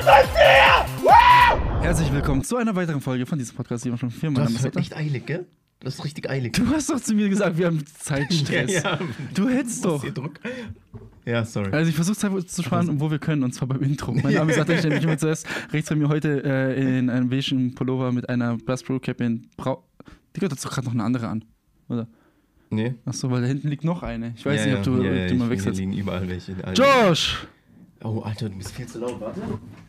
Herzlich willkommen zu einer weiteren Folge von diesem Podcast, die wir schon viermal haben. Das ist echt eilig, gell? Das ist richtig eilig. Du hast doch zu mir gesagt, wir haben Zeitstress. Ja. Du hättest doch. Druck. Ja, sorry. Also ich versuche Zeit zu sparen, wo wir können, und zwar beim Intro. Mein Name ist Nathan, ich stelle mich immer zuerst. Rechts von mir heute in einem beigen Pullover mit einer Blast Pro Cap in Digga, da ist doch gerade noch eine andere an, oder? Nee. Achso, weil da hinten liegt noch eine. Ich weiß nicht, ob du mal wechselst. Hier liegen überall welche. Josh! Oh, Alter, du bist viel zu laut. Warte.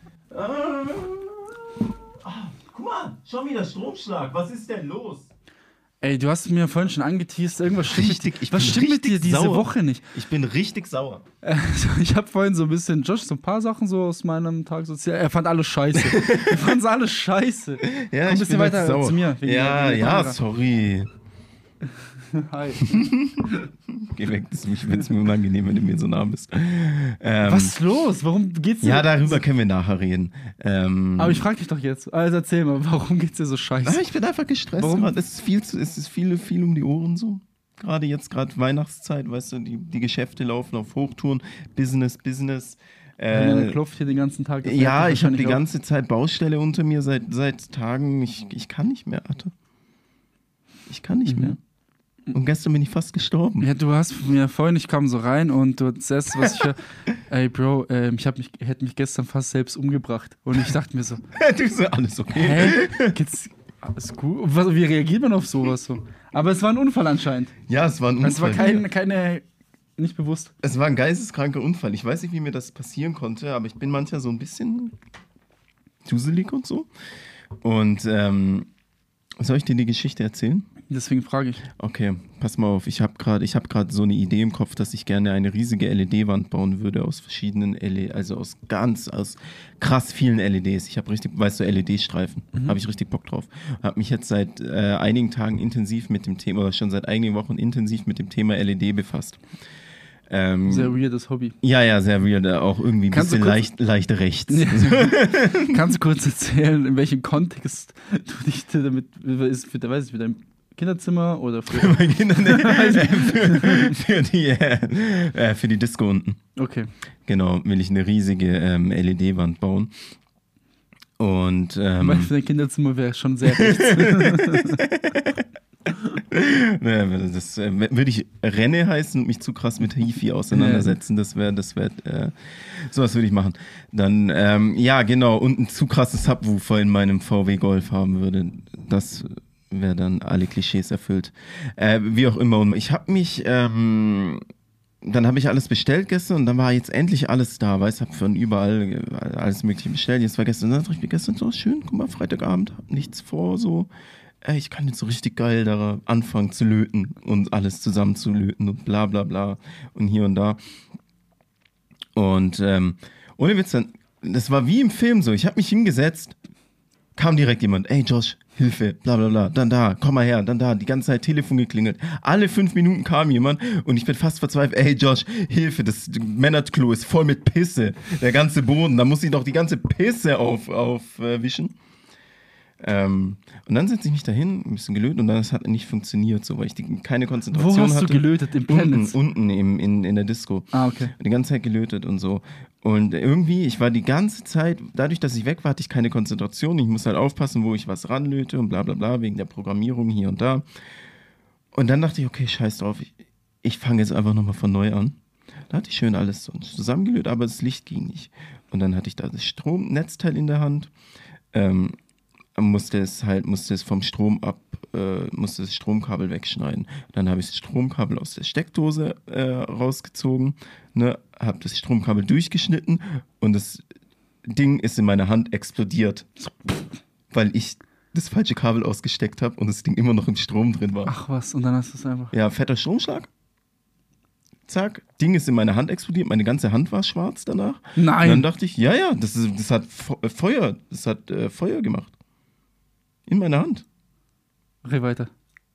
Guck mal, schon wieder Stromschlag. Was ist denn los? Ey, du hast mir vorhin schon angeteased, irgendwas stimmt Was stimmt mit dir diese Woche nicht? Ich bin richtig sauer. Ich habe vorhin so ein bisschen Josh so ein paar Sachen so aus meinem Tag sozial. Er fand alles scheiße. Er fand alles scheiße. Ja, komm ein bisschen weiter sauer. zu mir. Ja, sorry. Hi. Geh weg, das ist mir unangenehm, wenn du mir so nah bist. Was ist los? Warum geht's dir? Ja, darüber können wir nachher reden. Aber ich frag dich doch jetzt. Also erzähl mal, warum geht's dir so scheiße? Ich bin einfach gestresst. Warum? Es ist viel um die Ohren so. Gerade Weihnachtszeit, weißt du, die Geschäfte laufen auf Hochtouren. Business. Eine Kluft hier den ganzen Tag. Ja, ich habe die ganze Zeit Baustelle unter mir seit Tagen. Ich kann nicht mehr, Alter. Ich kann nicht mehr. Und gestern bin ich fast gestorben. Ja, du hast mir vorhin, ich kam so rein und das erste, was ich höre, ey Bro, hätte mich gestern fast selbst umgebracht. Und ich dachte mir so, Du so, alles okay. hä? Geht's alles gut? Wie reagiert man auf sowas so? Aber es war ein Unfall anscheinend. Ja, es war ein Unfall. Es war keine, nicht bewusst. Es war ein geisteskranker Unfall. Ich weiß nicht, wie mir das passieren konnte, aber ich bin manchmal so ein bisschen duselig und so. Und soll ich dir die Geschichte erzählen? Deswegen frage ich. Okay, pass mal auf. Ich habe gerade so eine Idee im Kopf, dass ich gerne eine riesige LED-Wand bauen würde aus verschiedenen aus krass vielen LEDs. Ich habe richtig, weißt du, LED-Streifen. Habe ich richtig Bock drauf. Habe mich jetzt seit einigen Tagen intensiv mit dem Thema, oder schon seit einigen Wochen intensiv mit dem Thema LED befasst. Sehr weirdes Hobby. Ja, sehr weird. Auch irgendwie ein bisschen leicht rechts. Ja. Kannst du kurz erzählen, in welchem Kontext du dich damit, weiß ich, für dein Kinderzimmer oder für die Disco unten. Okay. Genau, will ich eine riesige LED-Wand bauen. Und weil für dein Kinderzimmer wäre schon sehr rechts. Das würde ich Renne heißen und mich zu krass mit Hifi auseinandersetzen. Das wäre sowas würde ich machen. Dann, genau, und ein zu krasses Subwoofer in meinem VW Golf haben würde. Das wäre dann alle Klischees erfüllt. Wie auch immer. Und ich habe mich, dann habe ich alles bestellt gestern und dann war jetzt endlich alles da. Weißt du, habe von überall alles Mögliche bestellt. Jetzt war gestern, dann dachte ich mir gestern so schön, guck mal, Freitagabend, hab nichts vor, so. Ich kann jetzt so richtig geil da anfangen zu löten und alles zusammen zu löten und bla bla bla und hier und da. Und ohne Witz, das war wie im Film so. Ich habe mich hingesetzt, kam direkt jemand, ey Josh, Hilfe, bla bla bla, dann da, komm mal her, dann da, die ganze Zeit Telefon geklingelt. Alle 5 Minuten kam jemand und ich bin fast verzweifelt, ey Josh, Hilfe, das Männerklo ist voll mit Pisse, der ganze Boden, da muss ich doch die ganze Pisse aufwischen. Und dann setze ich mich dahin, ein bisschen gelötet und dann hat es nicht funktioniert, so, weil ich keine Konzentration hatte. Wo hast du gelötet? Im Planets? Unten in der Disco. Ah, okay. Die ganze Zeit gelötet und so. Und irgendwie, ich war die ganze Zeit, dadurch, dass ich weg war, hatte ich keine Konzentration. Ich muss halt aufpassen, wo ich was ranlöte und bla bla bla, wegen der Programmierung hier und da. Und dann dachte ich, okay, scheiß drauf, ich fange jetzt einfach nochmal von neu an. Da hatte ich schön alles so zusammengelötet, aber das Licht ging nicht. Und dann hatte ich da das Stromnetzteil in der Hand. Musste es vom Strom musste das Stromkabel wegschneiden. Dann habe ich das Stromkabel aus der Steckdose rausgezogen, ne, habe das Stromkabel durchgeschnitten und das Ding ist in meiner Hand explodiert, weil ich das falsche Kabel ausgesteckt habe und das Ding immer noch im Strom drin war. Ach was, und dann hast du es einfach... Ja, fetter Stromschlag. Zack, Ding ist in meine Hand explodiert, meine ganze Hand war schwarz danach. Nein! Und dann dachte ich, ja, das hat Feuer gemacht. In meiner Hand. Okay, weiter.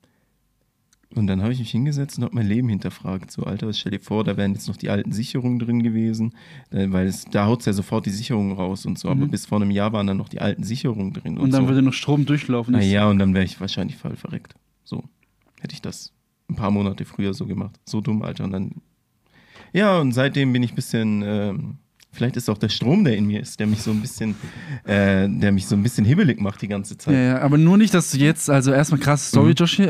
Und dann habe ich mich hingesetzt und habe mein Leben hinterfragt. So, Alter, stell dir vor, da wären jetzt noch die alten Sicherungen drin gewesen, weil da haut es ja sofort die Sicherungen raus und so. Aber bis vor einem Jahr waren dann noch die alten Sicherungen drin. Und dann so. würde noch Strom durchlaufen. Ja, und dann wäre ich wahrscheinlich voll verreckt. So, hätte ich das ein paar Monate früher so gemacht. So dumm, Alter. Und dann, ja, und seitdem bin ich ein bisschen Vielleicht ist auch der Strom, der in mir ist, der mich so ein bisschen hibbelig macht die ganze Zeit. Ja, aber nur nicht, dass du jetzt, also erstmal krasse Story, Joshi.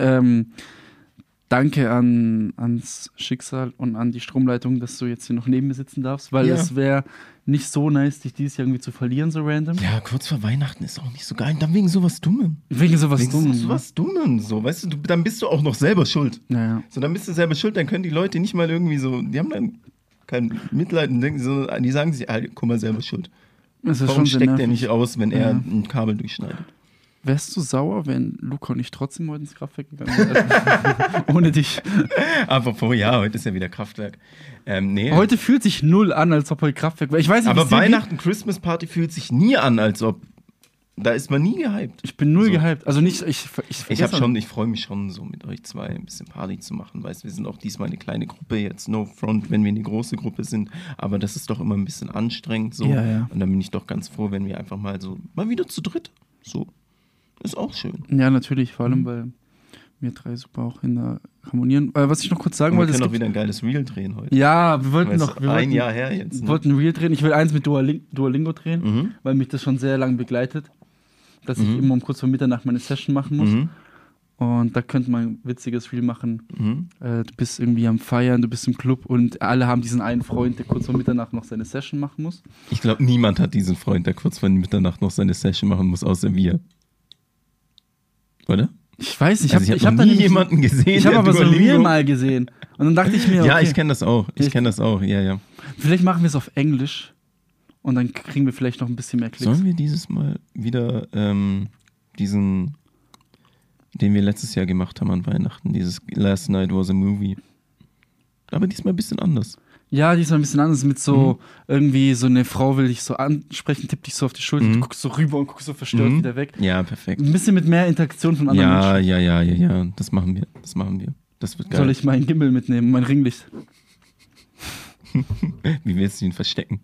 Danke ans Schicksal und an die Stromleitung, dass du jetzt hier noch neben mir sitzen darfst, weil es wäre nicht so nice, dich dieses Jahr irgendwie zu verlieren, so random. Ja, kurz vor Weihnachten ist auch nicht so geil. Dann wegen sowas Dummem. Wegen sowas Dummem, so, weißt du, dann bist du auch noch selber schuld. Ja. So, dann bist du selber schuld, dann können die Leute nicht mal irgendwie so, die haben dann kein Mitleid und denken so, die sagen sich, guck mal, selber schuld. Warum steckt der nicht aus, wenn er ein Kabel durchschneidet? Wärst du sauer, wenn Luca und ich trotzdem heute ins Kraftwerk gegangen wären? Ohne dich. Apropos, ja, heute ist ja wieder Kraftwerk. Nee. Heute fühlt sich null an, als ob heute Kraftwerk wäre. Ich weiß nicht, aber Weihnachten, Christmas Party fühlt sich nie an, als ob. Da ist man nie gehypt. Ich bin null gehypt. Also nicht, ich freue mich schon, so mit euch zwei ein bisschen Party zu machen. Weißt, wir sind auch diesmal eine kleine Gruppe, jetzt no front, wenn wir eine große Gruppe sind. Aber das ist doch immer ein bisschen anstrengend. So. Ja. Und dann bin ich doch ganz froh, wenn wir einfach mal wieder zu dritt. So. Ist auch schön. Ja, natürlich, vor allem, weil wir drei super auch harmonieren. Was ich noch kurz sagen wollte, wir können auch wieder ein geiles Reel drehen heute. Ja, wir wollten noch. Ein Jahr her jetzt. Wir wollten ein Reel drehen. Ich will eins mit Duolingo drehen, weil mich das schon sehr lange begleitet. Dass ich immer um kurz vor Mitternacht meine Session machen muss. Und da könnte man ein witziges Reel machen. Du bist irgendwie am Feiern, du bist im Club und alle haben diesen einen Freund, der kurz vor Mitternacht noch seine Session machen muss. Ich glaube, niemand hat diesen Freund, der kurz vor Mitternacht noch seine Session machen muss, außer wir. Oder? Ich weiß nicht, ich habe nie jemanden gesehen. Ich habe aber so ein Reel mal gesehen. Und dann dachte ich mir, okay, ja, ich kenne das auch. Ja. Vielleicht machen wir es auf Englisch und dann kriegen wir vielleicht noch ein bisschen mehr Klicks. Sollen wir dieses Mal wieder diesen, den wir letztes Jahr gemacht haben an Weihnachten, dieses Last Night Was a Movie. Aber diesmal ein bisschen anders. Ja, diesmal ein bisschen anders mit so irgendwie so eine Frau will dich so ansprechen, tippt dich so auf die Schulter, du guckst so rüber und guckst so verstört wieder weg. Ja, perfekt. Ein bisschen mit mehr Interaktion von anderen Menschen. Ja. Das machen wir. Das wird geil. Soll ich meinen Gimbal mitnehmen, mein Ringlicht? Wie willst du ihn verstecken?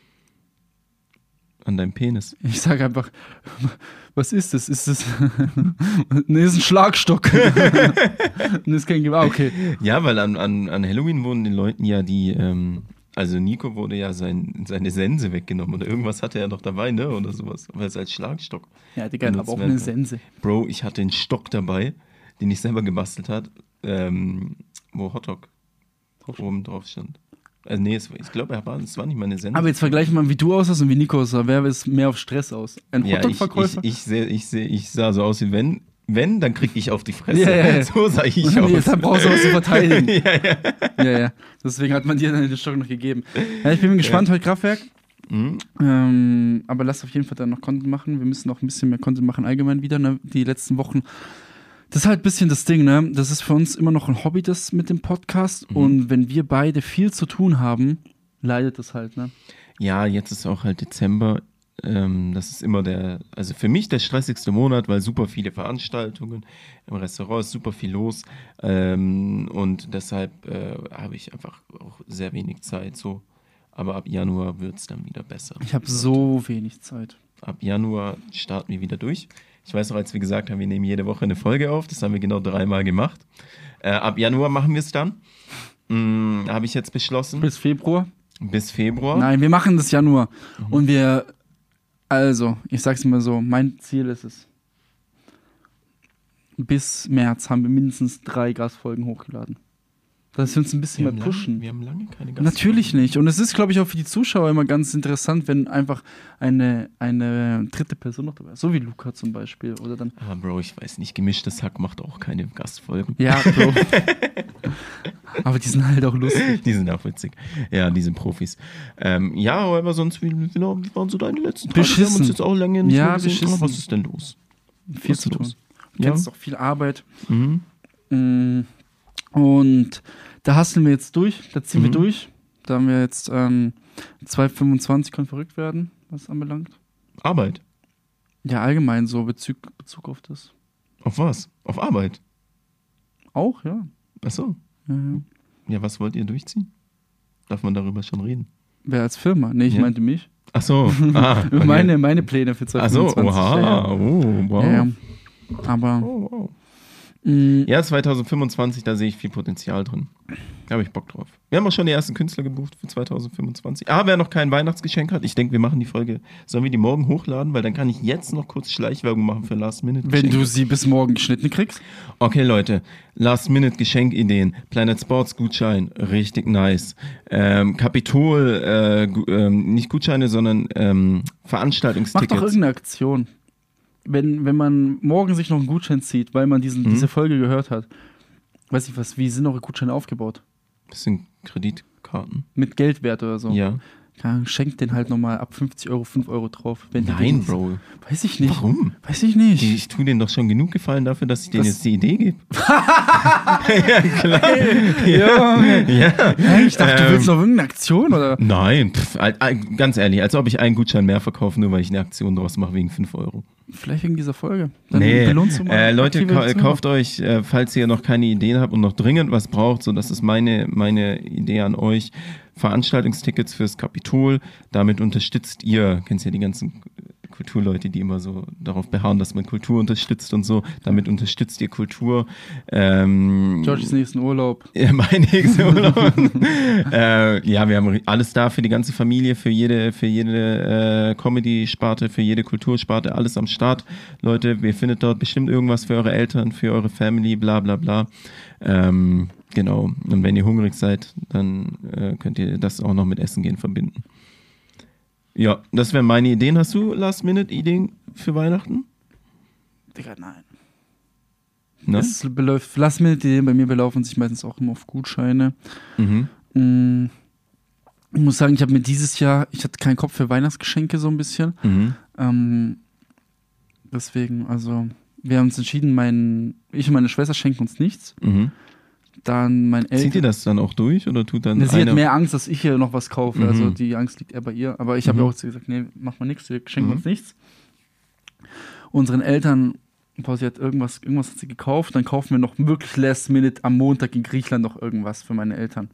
An deinem Penis. Ich sage einfach, was ist das? Ist das? Nee, ist ein Schlagstock. Nee, ist kein Gewehr. Okay. Ja, weil an Halloween wurden den Leuten ja also Nico wurde ja seine Sense weggenommen oder irgendwas hatte er noch dabei, ne? Oder sowas. Aber es als Schlagstock. Ja, Digga, aber auch eine Sense. Bro, ich hatte einen Stock dabei, den ich selber gebastelt habe, wo Hotdog oben drauf stand. Also nee, ich glaube, es war nicht meine Sense. Aber jetzt vergleichen wir mal, wie du aussahst und wie Nico aussah. Wer ist mehr auf Stress aus? Ein Hotdog-Verkäufer? Ich sah so aus wie wenn, dann krieg ich auf die Fresse. Ja. So sah ich aus. Jetzt brauchst du was zu verteidigen. Ja. Deswegen hat man dir dann den Stock noch gegeben. Ja, ich bin gespannt, heute Kraftwerk. Aber lass auf jeden Fall dann noch Content machen. Wir müssen noch ein bisschen mehr Content machen allgemein wieder, ne? Die letzten Wochen. Das ist halt ein bisschen das Ding, ne? Das ist für uns immer noch ein Hobby, das mit dem Podcast. Und wenn wir beide viel zu tun haben, leidet das halt, ne? Ja, jetzt ist auch halt Dezember. Das ist immer also für mich der stressigste Monat, weil super viele Veranstaltungen im Restaurant ist super viel los. Und deshalb habe ich einfach auch sehr wenig Zeit so. Aber ab Januar wird es dann wieder besser. Ich habe so wenig Zeit. Ab Januar starten wir wieder durch. Ich weiß auch, als wir gesagt haben, wir nehmen jede Woche eine Folge auf. Das haben wir genau 3-mal gemacht. Ab Januar machen wir es dann. Habe ich jetzt beschlossen. Bis Februar? Bis Februar. Nein, wir machen das Januar. Und ich sag's mal so, mein Ziel ist es. Bis März haben wir mindestens 3 Gastfolgen hochgeladen. Dass wir uns ein bisschen mehr pushen. Wir haben lange keine Gastfolgen. Natürlich nicht. Und es ist, glaube ich, auch für die Zuschauer immer ganz interessant, wenn einfach eine dritte Person noch dabei ist. So wie Luca zum Beispiel. Oder dann Bro, ich weiß nicht, Gemischtes Hack macht auch keine Gastfolgen. Ja, Bro. Aber die sind halt auch lustig. Die sind auch witzig. Ja, die sind Profis. Ja, aber sonst, wie waren so deine letzten Tage? Beschissen. Wir haben uns jetzt auch lange nicht mehr gesehen. Beschissen. Was ist denn los? Viel zu tun. Du Ja. kennst doch viel Arbeit. Und da hasseln wir jetzt durch. Da ziehen wir durch. Da haben wir jetzt 2,25 können verrückt werden, was anbelangt. Arbeit? Ja, allgemein so Bezug auf das. Auf was? Auf Arbeit? Auch, ja. Ach so. Ja, was wollt ihr durchziehen? Darf man darüber schon reden? Wer als Firma? Nee, ich meinte mich. Ach so. Okay. Meine Pläne für 2025. Ach so, oha. Ja. Oh, wow. Ja. Aber wow. Ja, 2025, da sehe ich viel Potenzial drin. Da habe ich Bock drauf. Wir haben auch schon die ersten Künstler gebucht für 2025. Aber wer noch kein Weihnachtsgeschenk hat, ich denke, wir machen die Folge, sollen wir die morgen hochladen? Weil dann kann ich jetzt noch kurz Schleichwerbung machen für Last-Minute-Geschenke. Wenn du sie bis morgen geschnitten kriegst. Okay, Leute, Last-Minute-Geschenkideen, Planet Sports Gutschein, richtig nice. Capitol, nicht Gutscheine, sondern Veranstaltungstickets. Mach doch irgendeine Aktion. Wenn man morgen sich noch einen Gutschein zieht, weil man diese Folge gehört hat, weiß ich was, wie sind eure Gutscheine aufgebaut? Bisschen Kreditkarten. Mit Geldwert oder so? Ja. Schenkt den halt nochmal ab 50 Euro 5 Euro drauf. Nein, Bro. Weiß ich nicht. Warum? Weiß ich nicht. Ich tue denen doch schon genug Gefallen dafür, dass ich denen jetzt die Idee gebe. Ja, klar. Ja. Ich dachte, du willst noch irgendeine Aktion, oder? Nein, ganz ehrlich, als ob ich einen Gutschein mehr verkaufe, nur weil ich eine Aktion draus mache wegen 5 Euro. Vielleicht wegen dieser Folge. Dann Nee, belohnst du mal Leute, kauft euch, falls ihr noch keine Ideen habt und noch dringend was braucht, so das ist meine Idee an euch, Veranstaltungstickets fürs Kapitol, damit unterstützt ihr, kennst ja die ganzen Kulturleute, die immer so darauf beharren, dass man Kultur unterstützt und so, damit unterstützt ihr Kultur. Georges nächsten Urlaub. Ja, mein nächster Urlaub. Ja, wir haben alles da für die ganze Familie, für jede Comedy-Sparte, für jede Kultursparte, alles am Start. Leute, ihr findet dort bestimmt irgendwas für eure Eltern, für eure Family, bla bla bla. Genau. Und wenn ihr hungrig seid, dann könnt ihr das auch noch mit Essen gehen verbinden. Ja, das wären meine Ideen. Hast du Last-Minute-Ideen für Weihnachten? Digga, nein. Nein? Last-Minute-Ideen bei mir belaufen sich meistens auch immer auf Gutscheine. Mhm. Ich muss sagen, ich habe mir dieses Jahr, ich hatte keinen Kopf für Weihnachtsgeschenke so ein bisschen. Mhm. Deswegen, also, wir haben uns entschieden, ich und meine Schwester schenken uns nichts. Mhm. Dann mein Eltern. Zieht ihr das dann auch durch oder tut dann Sie hat mehr Angst, dass ich hier noch was kaufe. Also die Angst liegt eher bei ihr. Aber ich habe ja auch gesagt, nee, mach mal nichts, wir schenken uns nichts. Unseren Eltern, sie hat irgendwas hat sie gekauft, dann kaufen wir noch wirklich last minute am Montag in Griechenland noch irgendwas für meine Eltern.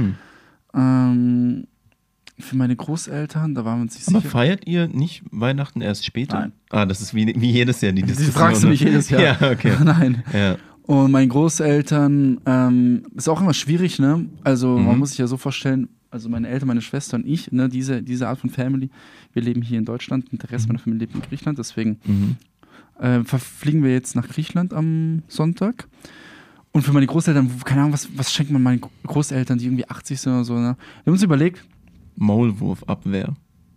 Für meine Großeltern, da waren wir uns nicht sicher. Aber feiert ihr nicht Weihnachten erst später? Nein. Ah, das ist wie jedes Jahr die Diskussion. Die fragst du mich jedes Jahr. Ja, okay. Nein. Ja. Und meine Großeltern, ist auch immer schwierig, ne? Also man muss sich ja so vorstellen, also meine Eltern, meine Schwester und ich, ne, diese Art von Family, wir leben hier in Deutschland und der Rest meiner Familie lebt in Griechenland, deswegen fliegen wir jetzt nach Griechenland am Sonntag. Und für meine Großeltern, keine Ahnung, was schenkt man meinen Großeltern, die irgendwie 80 sind oder so, ne? Wir haben uns überlegt. Maulwurfabwehr.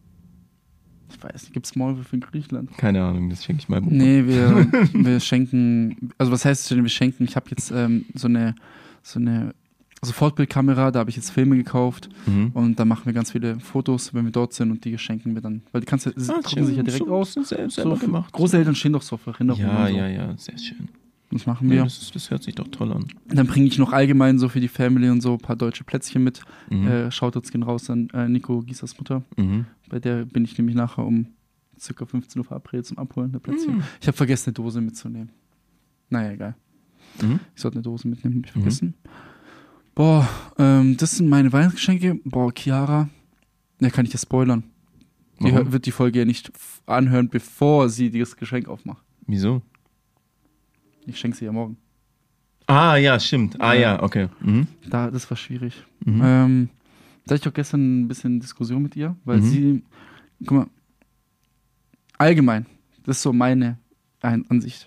Ich weiß nicht, gibt es Maulwürfe in Griechenland? Keine Ahnung, das schenke ich meinem Opa. Nee, wir schenken, also was heißt denn, wir schenken? Ich habe jetzt so eine Sofortbildkamera, da habe ich jetzt Filme gekauft und da machen wir ganz viele Fotos, wenn wir dort sind und die schenken wir dann, weil die kannst du drucken sich ja direkt aus. Selber gemacht. Großeltern stehen doch so auf Erinnerungen. Ja, so. ja, sehr schön. Das machen wir. Ja, das hört sich doch toll an. Dann bringe ich noch allgemein so für die Family und so ein paar deutsche Plätzchen mit. Shoutouts gehen raus an Nico Giesers Mutter. Bei der bin ich nämlich nachher um ca. 15 Uhr verabredet zum Abholen der Plätzchen. Ich habe vergessen, eine Dose mitzunehmen. Naja, egal. Ich sollte eine Dose mitnehmen, habe ich vergessen. Boah, das sind meine Weihnachtsgeschenke. Boah, Chiara, ja, kann ich das spoilern. Die wird die Folge ja nicht anhören, bevor sie das Geschenk aufmacht. Wieso? Ich schenke sie ja morgen. Ah, ja, stimmt. Ah, ja, okay. Das war schwierig. Da hatte ich auch gestern ein bisschen Diskussion mit ihr, weil sie, guck mal, allgemein, das ist so meine Ansicht.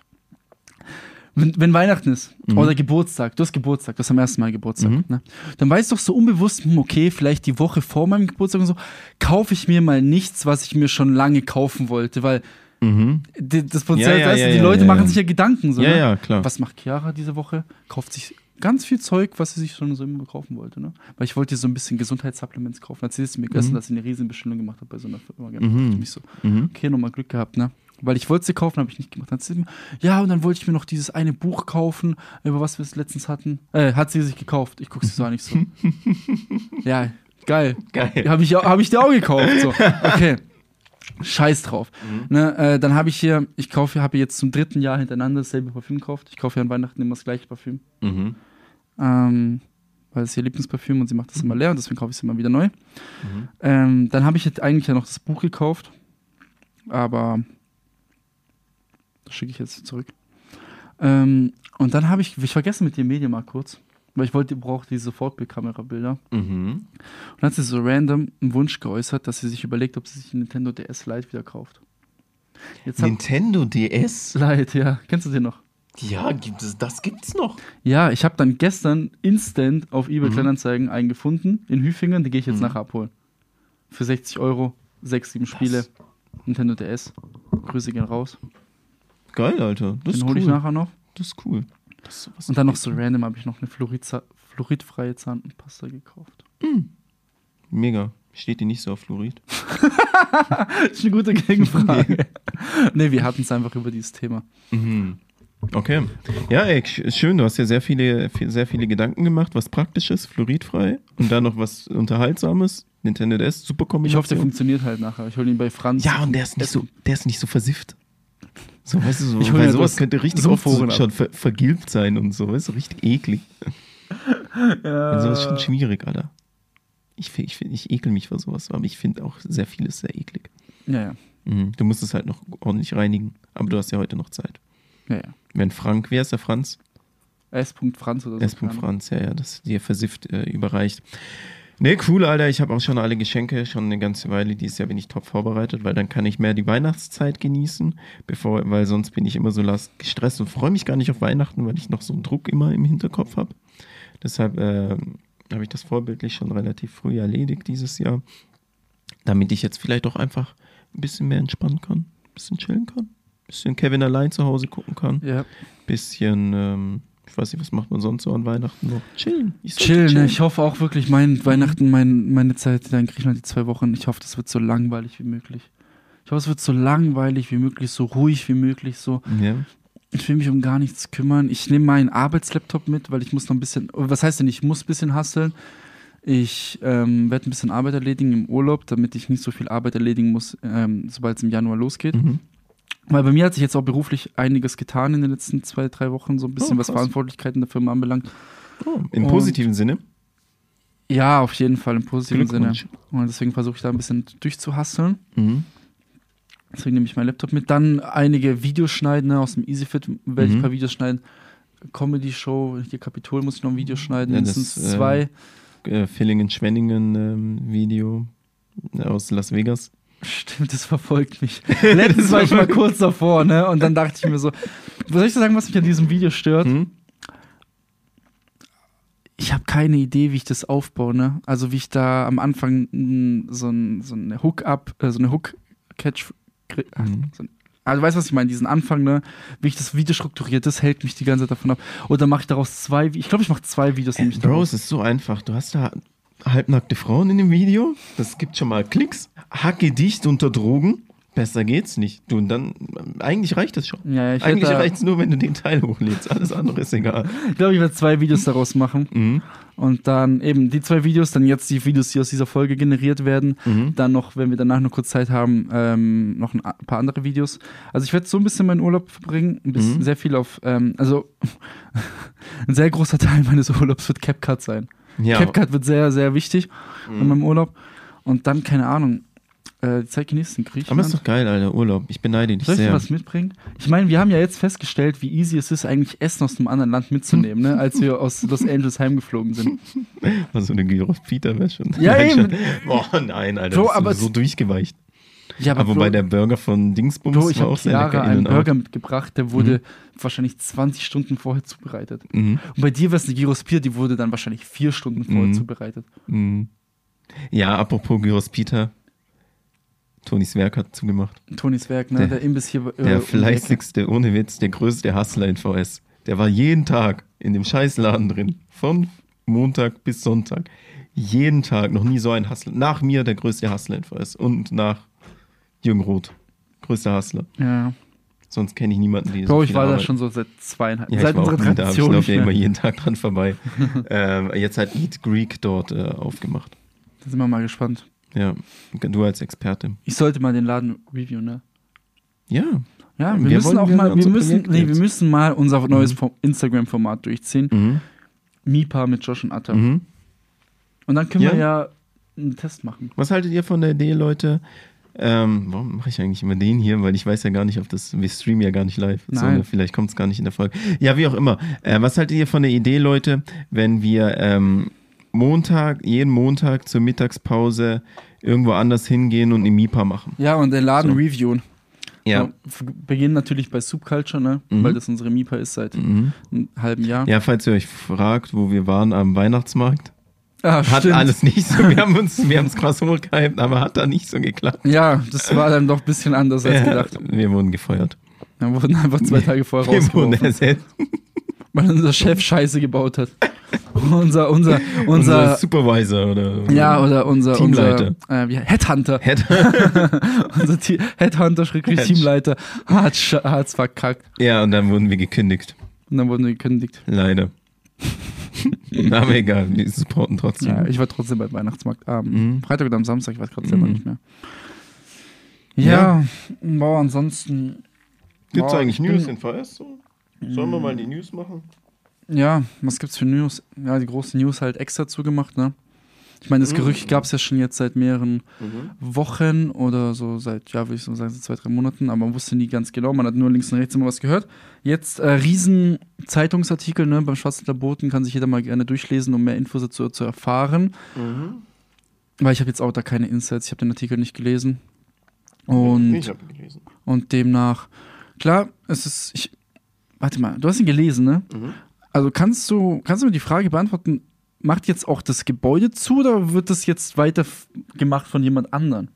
Wenn Weihnachten ist oder Geburtstag, du hast am ersten Mal Geburtstag, ne? Dann weißt du doch so unbewusst, okay, vielleicht die Woche vor meinem Geburtstag und so, kaufe ich mir mal nichts, was ich mir schon lange kaufen wollte, weil das Potenzial, die Leute machen sich ja Gedanken. So, ne? Ja, klar. Was macht Chiara diese Woche? Kauft sich ganz viel Zeug, was sie sich schon so immer kaufen wollte. Ne? Weil ich wollte ihr so ein bisschen Gesundheitssupplements kaufen. Hat sie mir gestern, dass sie eine Riesenbestellung gemacht hat bei so einer Firma. Ich mich so, okay, nochmal Glück gehabt, ne? Weil ich wollte sie kaufen, habe ich nicht gemacht. Dann hat sie mir, ja, und dann wollte ich mir noch dieses eine Buch kaufen, über was wir es letztens hatten. Hat sie sich gekauft. Ich gucke sie so nicht so. Ja, geil. Habe ich dir auch gekauft. So. Okay. Scheiß drauf. Ne, dann habe ich habe jetzt zum 3. Jahr hintereinander dasselbe Parfüm gekauft. Ich kaufe ja an Weihnachten immer das gleiche Parfüm. Weil es ist ihr Lieblingsparfüm und sie macht das immer leer und deswegen kaufe ich es immer wieder neu. Dann habe ich jetzt eigentlich ja noch das Buch gekauft, aber das schicke ich jetzt zurück. Und dann habe ich vergessen mit dem Mediamarkt kurz, weil ich brauchte diese Sofortbildkamera-Bilder. Und dann hat sie so random einen Wunsch geäußert, dass sie sich überlegt, ob sie sich einen Nintendo DS Lite wieder kauft. Nintendo DS? Lite, ja. Kennst du den noch? Ja, das gibt's noch. Ja, ich habe dann gestern instant auf eBay Kleinanzeigen einen gefunden in Hüfingen, den gehe ich jetzt nachher abholen. Für 60 €, 6, 7 Spiele, Nintendo DS. Grüße gehen raus. Geil, Alter. Das Den hole ich nachher noch. Das ist cool. Und dann noch so random habe ich noch eine fluoridfreie Zahnpasta gekauft. Mega. Steht die nicht so auf Fluorid? Das ist eine gute Gegenfrage. Nee, wir hatten es einfach über dieses Thema. Okay. Ja, ey, schön. Du hast ja sehr viele Gedanken gemacht. Was Praktisches, fluoridfrei. Und dann noch was Unterhaltsames. Nintendo DS, super Kombination. Ich hoffe, der funktioniert halt nachher. Ich hole ihn bei Franz. Ja, und der ist nicht so versifft. So, weißt du, Ich hol weil mir sowas das könnte richtig so oft Foren schon vergilbt sein und so. Weißt du, richtig eklig. Und sowas ist schon schwierig, Alter. Ich ekel mich vor sowas, aber ich finde auch sehr vieles sehr eklig. Ja. Du musst es halt noch ordentlich reinigen, aber du hast ja heute noch Zeit. Ja. Wenn Frank, wer ist der Franz? S. Franz oder so. S. Franz, ja, das dir versifft überreicht. Nee, cool, Alter. Ich habe auch schon alle Geschenke, schon eine ganze Weile. Dieses Jahr bin ich top vorbereitet, weil dann kann ich mehr die Weihnachtszeit genießen, weil sonst bin ich immer so gestresst und freue mich gar nicht auf Weihnachten, weil ich noch so einen Druck immer im Hinterkopf habe. Deshalb habe ich das vorbildlich schon relativ früh erledigt dieses Jahr, damit ich jetzt vielleicht auch einfach ein bisschen mehr entspannen kann, ein bisschen chillen kann, ein bisschen Kevin allein zu Hause gucken kann, ein bisschen, ich weiß nicht, was macht man sonst so an Weihnachten noch? Chillen. Chillen. Ne? Ich hoffe auch wirklich, Weihnachten, meine Zeit da in Griechenland, die 2 Wochen, ich hoffe, das wird so langweilig wie möglich. Ich hoffe, es wird so langweilig wie möglich, so ruhig wie möglich, so. Ja. Ich will mich um gar nichts kümmern. Ich nehme meinen Arbeitslaptop mit, weil ich muss noch ein bisschen, was heißt denn, ich muss ein bisschen hustlen. Ich werde ein bisschen Arbeit erledigen im Urlaub, damit ich nicht so viel Arbeit erledigen muss, sobald es im Januar losgeht. Weil bei mir hat sich jetzt auch beruflich einiges getan in den letzten 2, 3 Wochen, so ein bisschen, was Verantwortlichkeiten der Firma anbelangt. Im positiven Sinne? Ja, auf jeden Fall im positiven Sinne. Und deswegen versuche ich da ein bisschen durchzuhasseln. Deswegen nehme ich meinen Laptop mit. Dann einige Videos schneiden, ne? Aus dem EasyFit werde ich ein paar Videos schneiden. Comedy-Show, hier Kapitol muss ich noch ein Video schneiden, mindestens 2. Villingen-Schwenningen-Video aus Las Vegas. Stimmt, das verfolgt mich. Letztens war ich mal kurz davor, ne? Und dann dachte ich mir so, was soll ich sagen, was mich an diesem Video stört? Ich habe keine Idee, wie ich das aufbaue, ne? Also wie ich da am Anfang so eine Hook-Catch also weißt du, was ich meine, diesen Anfang, ne? Wie ich das Video strukturiert, das hält mich die ganze Zeit davon ab. Oder mache ich daraus 2, ich glaube, ich mache 2 Videos. Bro, es ist so einfach. Du hast da halbnackte Frauen in dem Video, das gibt schon mal Klicks. Hacke dicht unter Drogen, besser geht's nicht. Du, und dann, eigentlich reicht das schon. Ja, eigentlich reicht es nur, wenn du den Teil hochlädst. Alles andere ist egal. Ich glaube, ich werde 2 Videos daraus machen. Und dann eben die 2 Videos, dann jetzt die Videos, die aus dieser Folge generiert werden. Dann noch, wenn wir danach noch kurz Zeit haben, noch ein paar andere Videos. Also ich werde so ein bisschen meinen Urlaub verbringen, ein bisschen sehr viel auf, also ein sehr großer Teil meines Urlaubs wird CapCut sein. Ja. CapCut wird sehr, sehr wichtig in meinem Urlaub. Und dann, keine Ahnung, die Zeit genießt in Griechenland. Aber ist doch geil, Alter, Urlaub. Ich beneide dich sehr. Soll ich dir was mitbringen? Ich meine, wir haben ja jetzt festgestellt, wie easy es ist, eigentlich Essen aus einem anderen Land mitzunehmen, ne? Als wir aus Los Angeles heimgeflogen sind. Also eine Gyros-Pita wäre schon. Ja, eben. Boah, nein, Alter, Bro, das ist so durchgeweicht. Ja, aber wobei der Burger von Dingsbums Bro, ich war auch sehr lecker. Ich habe einen Burger mitgebracht, der wurde wahrscheinlich 20 Stunden vorher zubereitet. Und bei dir wäre es eine Gyros-Pita, die wurde dann wahrscheinlich 4 Stunden vorher zubereitet. Ja, apropos Gyros-Pita. Tonys Werk hat zugemacht. Tonys Werk, ne? Der Imbiss hier. Der fleißigste, ohne Witz, der größte Hustler in VS. Der war jeden Tag in dem Scheißladen drin. Von Montag bis Sonntag. Jeden Tag, noch nie so ein Hustler. Nach mir der größte Hustler in VS. Und nach Jürgen Roth. Größter Hustler. Ja. Sonst kenne ich niemanden, die Bro, ich war da schon so seit 2,5 Ja, seit unserer Tradition. Ich laufe ja immer jeden Tag dran vorbei. Jetzt hat Eat Greek dort aufgemacht. Da sind wir mal gespannt. Ja, du als Experte. Ich sollte mal den Laden reviewen, ne? Ja. Ja, wir müssen mal unser neues Instagram-Format durchziehen. Mipa mit Josh und Atta. Und dann können wir ja einen Test machen. Was haltet ihr von der Idee, Leute? Warum mache ich eigentlich immer den hier? Weil ich weiß ja gar nicht, wir streamen ja gar nicht live. Nein. Vielleicht kommt es gar nicht in der Folge. Ja, wie auch immer. Was haltet ihr von der Idee, Leute, wenn wir jeden Montag zur Mittagspause irgendwo anders hingehen und eine MIPA machen? Ja, und den Laden reviewen. Ja. Wir beginnen natürlich bei Subculture, ne? Weil das unsere MIPA ist seit einem halben Jahr. Ja, falls ihr euch fragt, wo wir waren am Weihnachtsmarkt. Hat stimmt. alles nicht so, wir haben es krass hochgehypt, aber hat da nicht so geklappt. Ja, das war dann doch ein bisschen anders als gedacht. Wir wurden gefeuert. Wir wurden einfach 2 Tage vorher Wir wurden rausgeworfen, ersetzt. weil unser Chef Scheiße gebaut hat. unser Supervisor oder unser Teamleiter. Headhunter. Unser Headhunter-Teamleiter hat's verkackt. Ja, und dann wurden wir gekündigt. Und dann wurden wir gekündigt. Leider. Aber egal, wir supporten trotzdem. Ja, ich war trotzdem beim Weihnachtsmarkt am Freitag oder am Samstag, ich weiß gerade selber nicht mehr. Ja, boah, ansonsten. Gibt es eigentlich News in VS so? Sollen wir mal die News machen? Ja, was gibt's für News? Ja, die große News halt extra zugemacht, ne? Ich meine, das Gerücht gab es ja schon jetzt seit mehreren Wochen oder so seit, ja, würde ich so sagen, seit 2-3 Monaten, aber man wusste nie ganz genau, man hat nur links und rechts immer was gehört. Jetzt riesen Zeitungsartikel, ne, beim Schwarzen Boten kann sich jeder mal gerne durchlesen, um mehr Infos dazu zu erfahren. Weil ich habe jetzt auch da keine Insights, ich habe den Artikel nicht gelesen. Und, ich habe ihn gelesen. Und demnach, klar, warte mal, du hast ihn gelesen, ne? Also kannst du mir die Frage beantworten, macht jetzt auch das Gebäude zu oder wird das jetzt weiter gemacht von jemand anderem?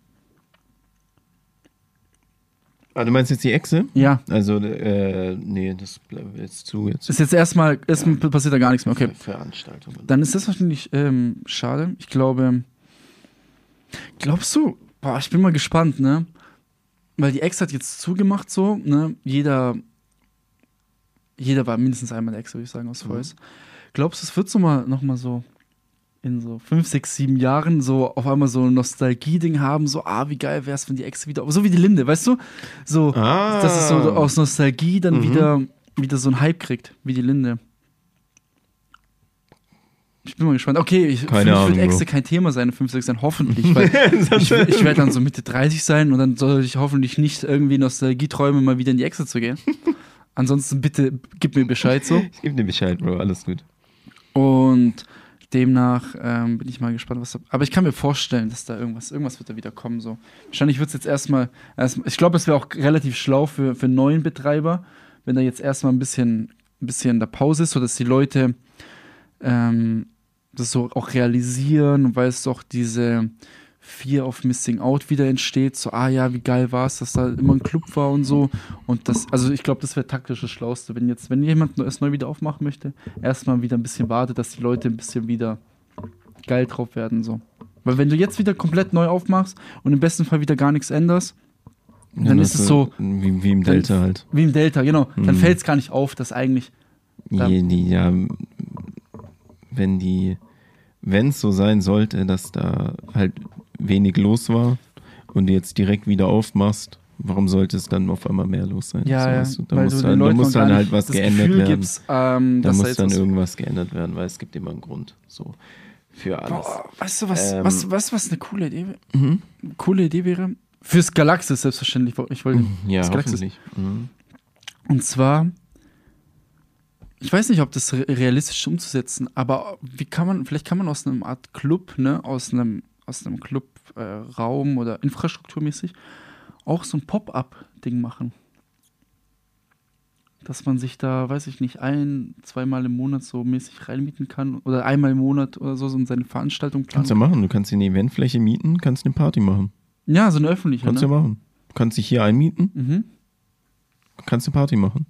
Ah, du meinst jetzt die Echse? Ja. Also, nee, das bleibt jetzt zu. Jetzt. Ist jetzt erstmal, passiert da gar nichts mehr, okay. Veranstaltungen. Dann ist das wahrscheinlich schade. Ich glaube, glaubst du, boah, ich bin mal gespannt, ne? Weil die Echse hat jetzt zugemacht so, ne? Jeder war mindestens einmal der Echse, würde ich sagen, aus Voice. Glaubst du, es wird noch mal so in so 5, 6, 7 Jahren so auf einmal so ein Nostalgie-Ding haben, so, wie geil wäre es, wenn die Echse wieder, so wie die Linde, weißt du? So, dass es so aus Nostalgie dann wieder so ein Hype kriegt, wie die Linde. Ich bin mal gespannt. Okay, für mich wird Echse kein Thema sein in 5, 6 Jahren, hoffentlich, weil ich werde dann so Mitte 30 sein und dann soll ich hoffentlich nicht irgendwie Nostalgie träumen, mal wieder in die Echse zu gehen. Ansonsten bitte gib mir Bescheid so. Ich gebe dir Bescheid, Bro, alles gut. Und demnach bin ich mal gespannt, aber ich kann mir vorstellen, dass da irgendwas wird da wieder kommen. So. Wahrscheinlich wird es jetzt erstmal, ich glaube, es wäre auch relativ schlau für einen neuen Betreiber, wenn da jetzt erstmal ein bisschen in der Pause ist, sodass die Leute das so auch realisieren, weil es doch diese Fear of Missing Out wieder entsteht, so, ja, wie geil war es, dass da immer ein Club war und so. Und also ich glaube, das wäre taktisch das Schlauste, wenn jemand es neu wieder aufmachen möchte, erstmal wieder ein bisschen wartet, dass die Leute ein bisschen wieder geil drauf werden, so. Weil wenn du jetzt wieder komplett neu aufmachst und im besten Fall wieder gar nichts änderst, dann ist es so. Wie im Delta halt. Wie im Delta, genau. Dann fällt es gar nicht auf, dass eigentlich. Wenn es so sein sollte, dass da halt wenig los war und du jetzt direkt wieder aufmachst, warum sollte es dann auf einmal mehr los sein? Ja, so, da muss dann halt was geändert werden. Gibst, da muss dann irgendwas geändert werden, weil es gibt immer einen Grund so für alles. Weißt du, was eine coole Idee wäre? Coole Idee wäre? Fürs Galaxis selbstverständlich. Ich wollte das Galaxis. Und zwar, ich weiß nicht, ob das realistisch umzusetzen, aber vielleicht kann man aus einer Art Club, ne, aus einem Club-Raum oder infrastrukturmäßig auch so ein Pop-up-Ding machen. Dass man sich da, weiß ich nicht, 1-2 Mal im Monat so mäßig reinmieten kann oder einmal im Monat oder so und seine Veranstaltung planen. Kannst du machen, du kannst dir eine Eventfläche mieten, kannst eine Party machen. Ja, so eine öffentliche. Kannst du machen. Du kannst dich hier einmieten, kannst eine Party machen.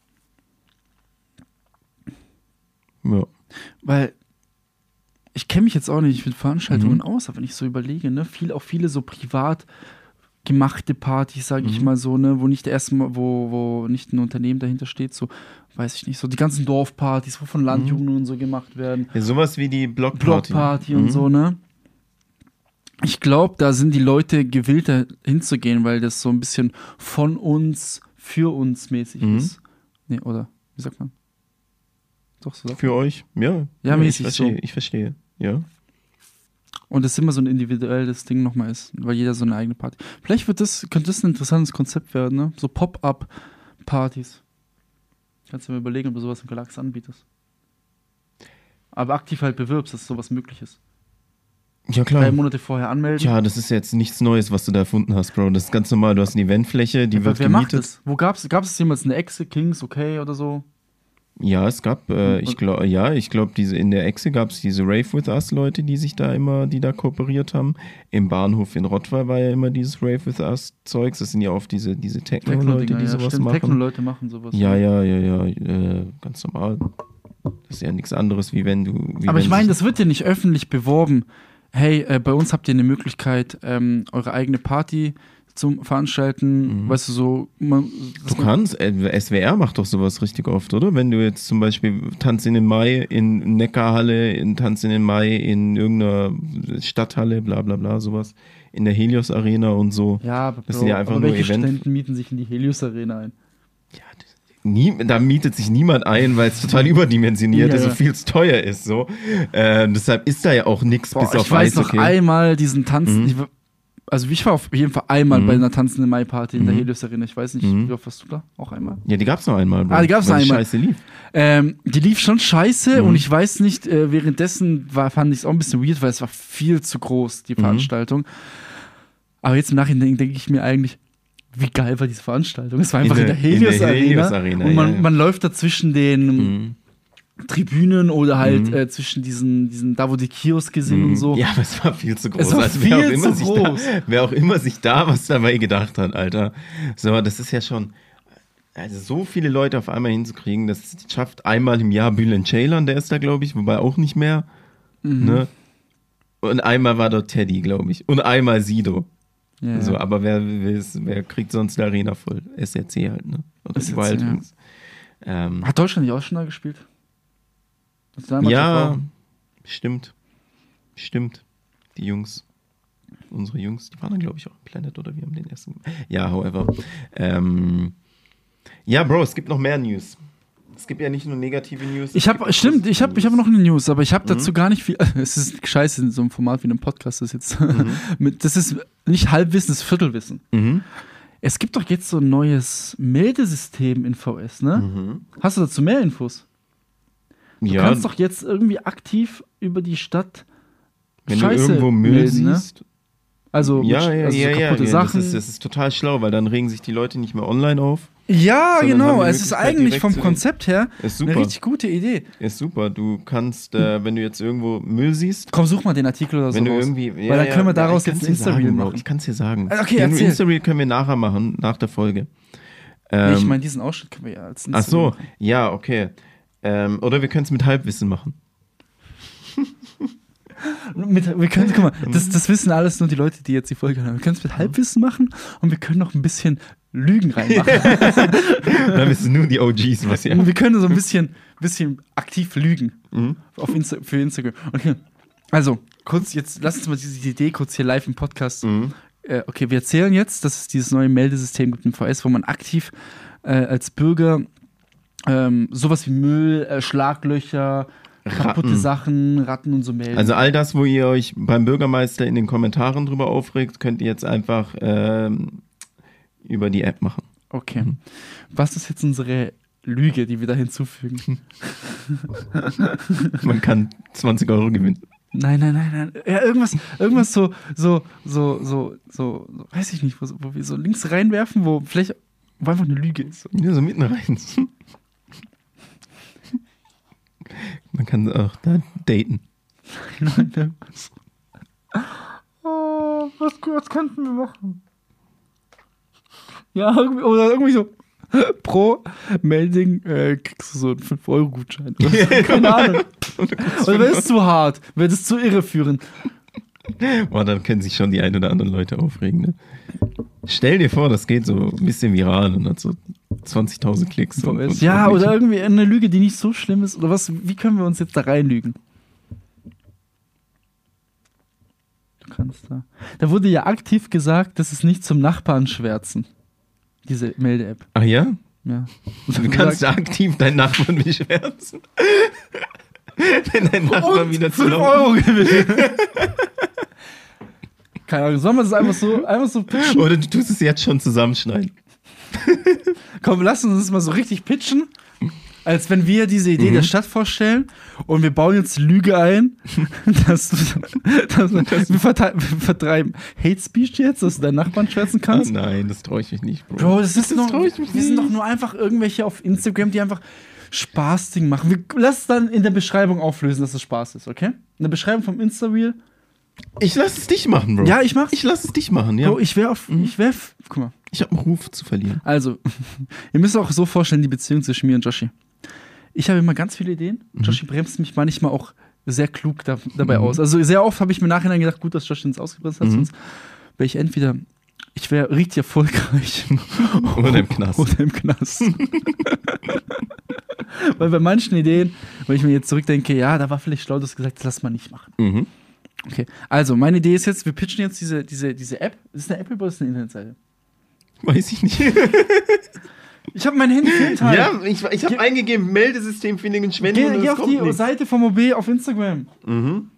Ja. Weil ich kenne mich jetzt auch nicht mit Veranstaltungen aus, aber wenn ich so überlege, ne, viele so privat gemachte Partys, sage ich mal so, ne, wo nicht wo nicht ein Unternehmen dahinter steht, so, weiß ich nicht, so die ganzen Dorfpartys, wo von Landjugend und so gemacht werden. Ja, sowas wie die Blockparty und so, ne. Ich glaube, da sind die Leute gewillter hinzugehen, weil das so ein bisschen von uns, für uns mäßig ist. Nee, oder wie sagt man? Doch, so. Für euch? Ja. Ja, mäßig ich verstehe, ja. Und es immer so ein individuelles Ding nochmal ist, weil jeder so eine eigene Party. Vielleicht könnte das ein interessantes Konzept werden, ne? So Pop-Up-Partys. Kannst du mir überlegen, ob du sowas im Galax anbietest. Aber aktiv halt bewirbst, dass sowas möglich ist. Ja, klar. 3 Monate vorher anmelden. Ja, das ist jetzt nichts Neues, was du da erfunden hast, Bro. Das ist ganz normal. Du hast eine Eventfläche, die wird wer gemietet. Macht das? Wo gab es jemals eine Echse, Kings, okay oder so? Ja, es gab, ich glaube, in der Echse gab es diese Rave with Us Leute, die da kooperiert haben. Im Bahnhof in Rottweil war ja immer dieses Rave with Us Zeugs. Das sind ja oft diese Techno-Leute, die sowas machen. Techno-Leute machen sowas. Ja, ganz normal. Das ist ja nichts anderes, wie wenn du... Aber ich meine, das wird ja nicht öffentlich beworben. Hey, bei uns habt ihr eine Möglichkeit, eure eigene Party zum Veranstalten, weißt du, so... Du kannst, SWR macht doch sowas richtig oft, oder? Wenn du jetzt zum Beispiel Tanz in den Mai in Neckarhalle, Tanz in den Mai in irgendeiner Stadthalle, bla bla bla, sowas, in der Helios Arena und so. Ja, aber, das sind ja einfach nur welche Events. Studenten mieten sich in die Helios Arena ein? Ja, da mietet sich niemand ein, weil es total überdimensioniert ist und viel zu teuer ist. So. Deshalb ist da ja auch nichts bis auf Ich weiß noch einmal diesen Tanzen. Ich war auf jeden Fall einmal bei einer tanzenden Mai-Party in der Helios Arena. Ich weiß nicht, wie oft warst du da? Auch einmal? Ja, die gab's noch einmal. Bro. Die gab's noch einmal. Scheiße lief. Die lief schon scheiße und ich weiß nicht, währenddessen fand ich es auch ein bisschen weird, weil es war viel zu groß, die Veranstaltung. Aber jetzt im Nachhinein denke ich mir eigentlich, wie geil war diese Veranstaltung? Es war einfach in der Helios Arena. Und man läuft da zwischen den Tribünen oder halt zwischen diesen, da wo die Kioske sind und so. Ja, aber es war viel zu groß. Es war also, wer auch immer sich da was dabei gedacht hat, Alter. So, das ist ja schon, also so viele Leute auf einmal hinzukriegen, das schafft einmal im Jahr Bülent Ceylan, der ist da, glaube ich, wobei auch nicht mehr. Ne? Und einmal war dort Teddy, glaube ich. Und einmal Sido. Ja. So, aber wer kriegt sonst die Arena voll? SRC halt, ne? Oder die Wild Wings. Hat Deutschland nicht auch schon da gespielt? Ja, stimmt. Die Jungs, unsere Jungs, die waren dann, glaube ich, auch im Planet oder wir haben den ersten. Ja, however. Ja, Bro, es gibt noch mehr News. Es gibt ja nicht nur negative News. Ich habe noch eine News, aber ich habe dazu gar nicht viel. Es ist scheiße in so einem Format wie einem Podcast. Das ist nicht Halbwissen, das ist Viertelwissen. Es gibt doch jetzt so ein neues Meldesystem in VS, ne? Hast du dazu mehr Infos? Du kannst doch jetzt irgendwie aktiv über die Stadt wenn Scheiße du irgendwo Müll melden, siehst. Ne? Also kaputte Sachen. Das ist total schlau, weil dann regen sich die Leute nicht mehr online auf. Ja, genau. Es ist eigentlich vom Konzept her eine richtig gute Idee. Ist super. Du kannst, wenn du jetzt irgendwo Müll siehst. Komm, such mal den Artikel oder so. Wenn du irgendwie, weil dann können wir daraus jetzt ein Insta-Reel machen. Ich kann es dir sagen. Okay, den Insta-Reel können wir nachher machen, nach der Folge. Ich meine, diesen Ausschnitt können wir ja als Insta-Reel machen. Ja, okay. Oder wir können es mit Halbwissen machen. Guck mal, das wissen alles nur die Leute, die jetzt die Folge hören. Wir können es mit Halbwissen machen und wir können noch ein bisschen Lügen reinmachen. Dann wissen nur die OGs, was ja. Wir können so ein bisschen aktiv lügen für Instagram. Okay. Also, kurz, jetzt lass uns mal diese Idee kurz hier live im Podcast. Okay, wir erzählen jetzt, dass es dieses neue Meldesystem gibt im VS, wo man aktiv als Bürger sowas wie Müll, Schlaglöcher, kaputte Sachen, Ratten und so melden. Also all das, wo ihr euch beim Bürgermeister in den Kommentaren drüber aufregt, könnt ihr jetzt einfach über die App machen. Okay. Was ist jetzt unsere Lüge, die wir da hinzufügen? Man kann 20 € gewinnen. Nein. Ja, irgendwas so, weiß ich nicht, wo wir so links reinwerfen, wo einfach eine Lüge ist. Ja, so mitten rein. Man kann auch da daten. Nein. Oh, was könnten wir machen? Ja, irgendwie so. Pro Melding kriegst du so einen 5-€ Keine Ahnung. Oder wäre das zu hart? Wäre das zu irreführend? Boah, dann können sich schon die ein oder anderen Leute aufregen. Ne? Stell dir vor, das geht so ein bisschen viral und hat so 20.000 Klicks. Ja, oder irgendwie eine Lüge, die nicht so schlimm ist. Oder was? Wie können wir uns jetzt da reinlügen? Du kannst da. Da wurde ja aktiv gesagt, das ist nicht zum Nachbarn schwärzen. Diese Melde-App. Ach ja? Ja. Du kannst aktiv deinen Nachbarn beschwärzen. Wenn dein Nachbar wieder zu 5 laut Euro gewinnt. Keine Ahnung, sollen wir das einfach so pitchen? Oder du tust es jetzt schon zusammenschneiden. Komm, lass uns das mal so richtig pitchen, als wenn wir diese Idee der Stadt vorstellen und wir bauen jetzt die Lüge ein, dass wir vertreiben Hate Speech jetzt, dass du deinen Nachbarn schwärzen kannst. Nein, das traue ich mich nicht, Bro. Bro, wir sind doch nur einfach irgendwelche auf Instagram, die einfach Spaßding machen. Lass es dann in der Beschreibung auflösen, dass es Spaß ist, okay? In der Beschreibung vom Insta-Reel. Ich lass es dich machen, Bro. Ja, ich mach's. Ich lass es dich machen, ja. Bro, guck mal. Ich habe einen Ruf zu verlieren. Also, ihr müsst auch so vorstellen, die Beziehung zwischen mir und Joshi. Ich habe immer ganz viele Ideen. Joshi bremst mich manchmal auch sehr klug dabei aus. Also sehr oft habe ich mir im Nachhinein gedacht, gut, dass Joshi uns ausgebremst hat, sonst wäre ich entweder, ich wäre richtig erfolgreich. Oder im Knast. Oder im Knast. Weil bei manchen Ideen, wenn ich mir jetzt zurückdenke, ja, da war vielleicht schlau, dass gesagt, das lass mal nicht machen. Mhm. Okay, also meine Idee ist jetzt, wir pitchen jetzt diese App. Ist es eine App oder ist es eine Internetseite? Weiß ich nicht. Ich habe mein Handy für den Tag. Ja, ich habe eingegeben, Meldesystem Villingen Schwenningen. Geh auf die Seite vom OB auf Instagram. Mhm.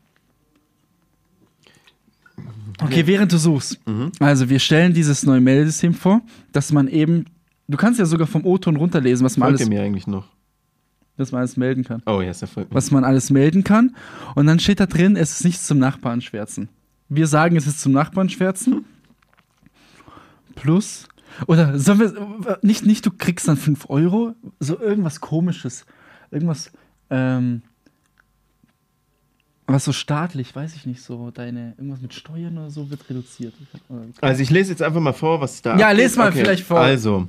Okay, während du suchst. Also wir stellen dieses neue Meldesystem vor, dass man eben, du kannst ja sogar vom O-Ton runterlesen, was man Folgt alles, mir eigentlich noch. dass man alles melden kann. Oh ja, ist erfolgt. Was man alles melden kann. Und dann steht da drin, es ist nichts zum Nachbarn schwärzen. Wir sagen, es ist zum Nachbarn schwärzen. Plus. Oder sollen wir, nicht du kriegst dann 5 Euro, so irgendwas Komisches. Irgendwas, was so staatlich, weiß ich nicht, so irgendwas mit Steuern oder so wird reduziert. Also ich lese jetzt einfach mal vor, was da Ja, abgeht. les mal vielleicht vor. Also,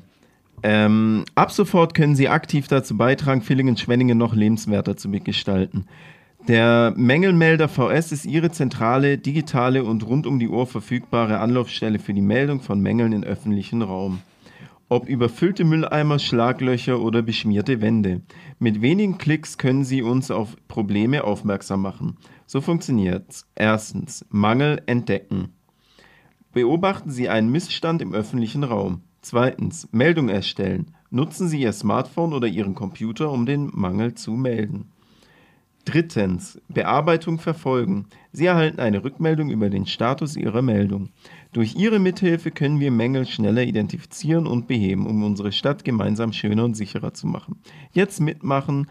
ab sofort können Sie aktiv dazu beitragen, Villingen-Schwenningen noch lebenswerter zu gestalten. Der Mängelmelder VS ist Ihre zentrale, digitale und rund um die Uhr verfügbare Anlaufstelle für die Meldung von Mängeln im öffentlichen Raum. Ob überfüllte Mülleimer, Schlaglöcher oder beschmierte Wände. Mit wenigen Klicks können Sie uns auf Probleme aufmerksam machen. So funktioniert's. Erstens, Mangel entdecken. Beobachten Sie einen Missstand im öffentlichen Raum. Zweitens, Meldung erstellen. Nutzen Sie Ihr Smartphone oder Ihren Computer, um den Mangel zu melden. Drittens, Bearbeitung verfolgen. Sie erhalten eine Rückmeldung über den Status Ihrer Meldung. Durch Ihre Mithilfe können wir Mängel schneller identifizieren und beheben, um unsere Stadt gemeinsam schöner und sicherer zu machen. Jetzt mitmachen,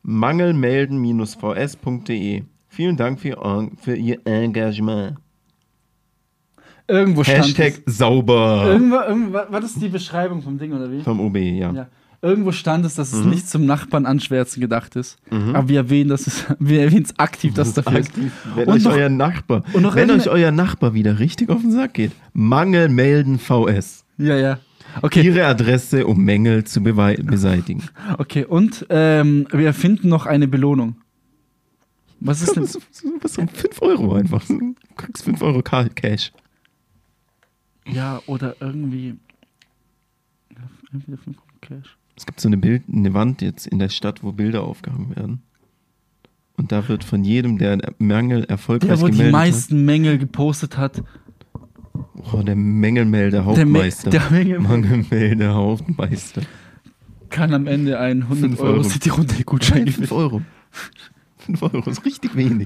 mangelmelden-vs.de. Vielen Dank für Ihr Engagement. Irgendwo stand Hashtag sauber. Irgendwo, war das die Beschreibung vom Ding, oder wie? Vom OB, ja. Irgendwo stand es, dass es nicht zum Nachbarn anschwärzen gedacht ist. Aber wir erwähnen es aktiv, dass dafür ist. Wenn euch euer Nachbar wieder richtig auf den Sack geht, Mangel melden VS. Ja. Okay. Ihre Adresse, um Mängel zu beseitigen. Okay, und wir erfinden noch eine Belohnung. Was ist denn? Was um 5 Euro einfach. Du kriegst 5 Euro Cash. Ja, oder irgendwie. Entweder 5 Euro Cash. Es gibt so eine Wand jetzt in der Stadt, wo Bilder aufgehangen werden. Und da wird von jedem, der Mängel erfolgreich gemeldet hat. Der, wo die meisten Mängel gepostet hat. Oh, der Mängelmelder Hauptmeister. Der Mängelmelder Hauptmeister. Kann am Ende einen 100 Euro City-Runde-Gutschein gewinnen. 5 Euro. 5 Euro ist richtig wenig.